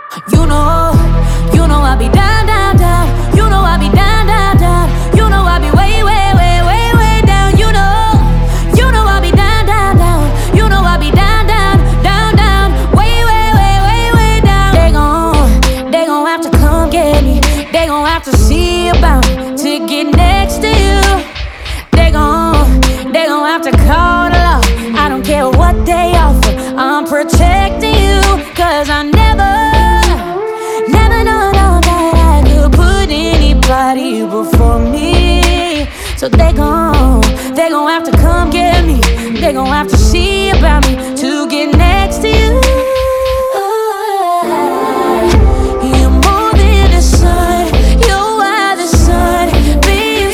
You know I be down, down, down. You know I be down, down, down. You know I be way, way, way, way, way down. You know I be down, down, down. You know I be down, down, down, down. Way, way, way, way, way down. They gon' have to come get me. They gon' have to see about me to get next to you. They gon' have to call the law. I don't care what they offer. I'm protecting you, 'cause I never know that I could put anybody before me. So they gon' have to come get me. They gon' have to see about me to get next to you. You're more than the sun. You're why the sun beams.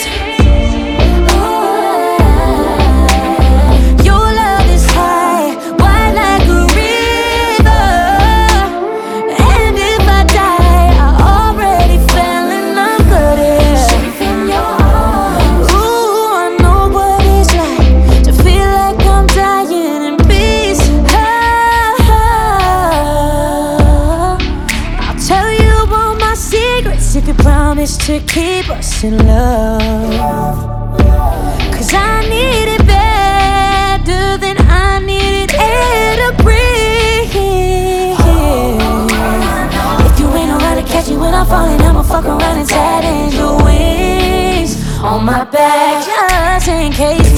Your love is high, wide like a river. And if I die, I already fell in love with it. Safe in your arms. Ooh, I know what it's like to feel like I'm dying in peace. I'll tell you all my secrets if you promise to keep us in love. 'Cause I need it better than I needed air to breathe. If you ain't around to catch me when I'm falling, I'ma fuck around and tighten your wings on my back, just in case.